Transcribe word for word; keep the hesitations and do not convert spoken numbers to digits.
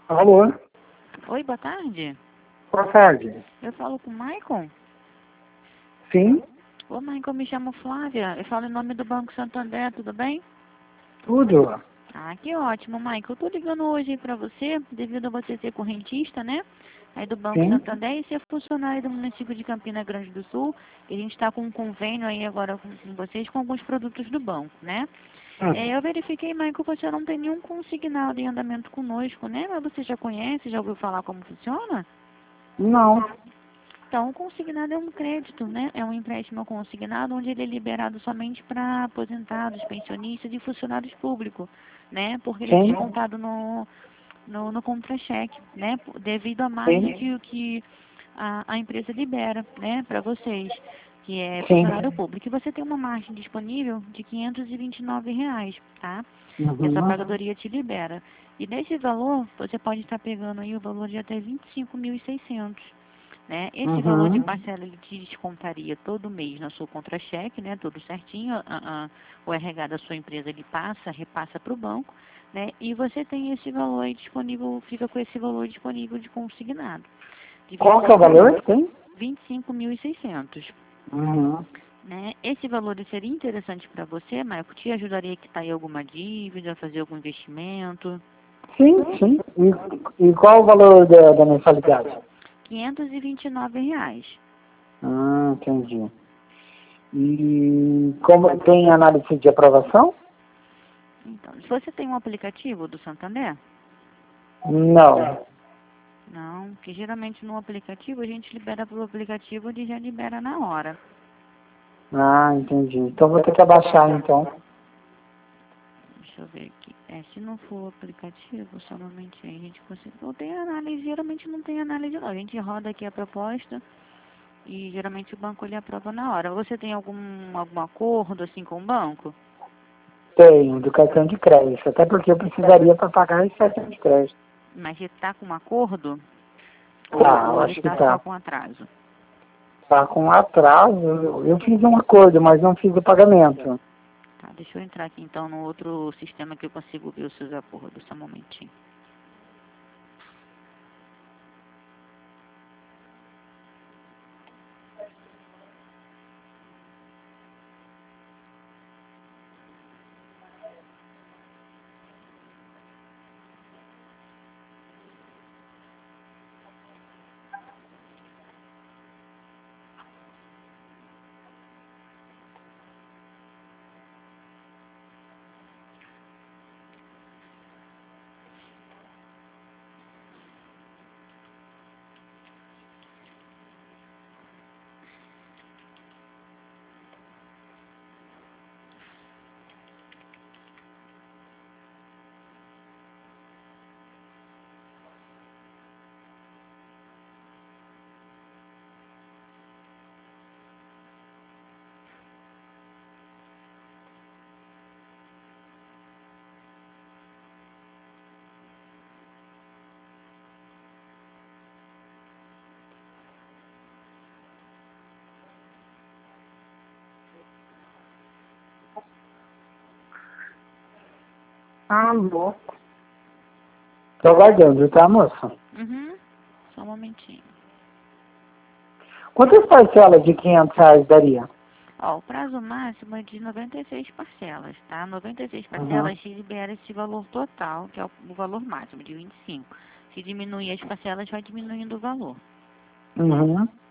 Alô? Oi, boa tarde. Boa tarde. Eu falo com o Maicon? Sim? Ô, Maicon, me chamo Flávia. Eu falo em nome do Banco Santander, tudo bem? Tudo? Ah, que ótimo, Maicon. Eu tô ligando hoje pra você, devido a você ser correntista, né? Aí do Banco Sim? Santander e ser funcionário do município de Campina Grande do Sul. E a gente está com um convênio aí agora com, com vocês com alguns produtos do banco, né? É, Hum. eu verifiquei, Maicon, que você não tem nenhum consignado em andamento conosco, né? Mas você já conhece, já ouviu falar como funciona? Não. Então, o consignado é um crédito, né? É um empréstimo consignado onde ele é liberado somente para aposentados, pensionistas e funcionários públicos, né? Porque ele é Sim? descontado no, no, no contra-cheque, né? Devido à margem Sim? que, o que a, a empresa libera, né? Para vocês, que é Sim. funcionário público. E você tem uma margem disponível de quinhentos e vinte e nove reais, tá? Que essa Uhum. pagadoria te libera. E desse valor, você pode estar pegando aí o valor de até vinte e cinco mil e seiscentos. Né? Esse valor de Uhum. parcela ele te descontaria todo mês na sua contra-cheque, né? Tudo certinho. A, a, o R H da sua empresa ele passa, repassa para o banco, né? E você tem esse valor aí disponível, fica com esse valor disponível de consignado. De Qual que é o valor? Sim? vinte e cinco mil e seiscentos. Uhum. Né? Esse valor seria interessante para você, Marco? Te ajudaria a quitar aí alguma dívida, fazer algum investimento? Sim, sim. E, e qual o valor da, da mensalidade? quinhentos e vinte e nove reais. Ah, entendi. E como tem análise de aprovação? Então, se você tem um aplicativo do Santander? Não. Não, que geralmente no aplicativo a gente libera pelo aplicativo e já libera na hora. Ah, entendi. Então vou ter que abaixar então. Deixa eu ver aqui. É, se não for o aplicativo, somente aí a gente consegue. Não tem análise, geralmente não tem análise não. A gente roda aqui a proposta e geralmente o banco ele aprova na hora. Você tem algum, algum acordo assim com o banco? Tenho, do cartão de crédito. Até porque eu precisaria para pagar esse cartão de crédito. Mas ele está com um acordo? Ou, Tá, eu ou ele acho que está só tá. com atraso? Tá com atraso. Eu fiz um acordo, mas não fiz o pagamento. Tá, deixa eu entrar aqui então no outro sistema que eu consigo ver os seus acordos. Só um momentinho. Ah, louco. Tô aguardando, tá, moça? Uhum. Só um momentinho. Quantas parcelas de quinhentos reais daria? Ó, o prazo máximo é de noventa e seis parcelas, tá? noventa e seis Uhum. parcelas te libera esse valor total, que é o, o valor máximo, de vinte e cinco. Se diminuir as parcelas, vai diminuindo o valor. Uhum.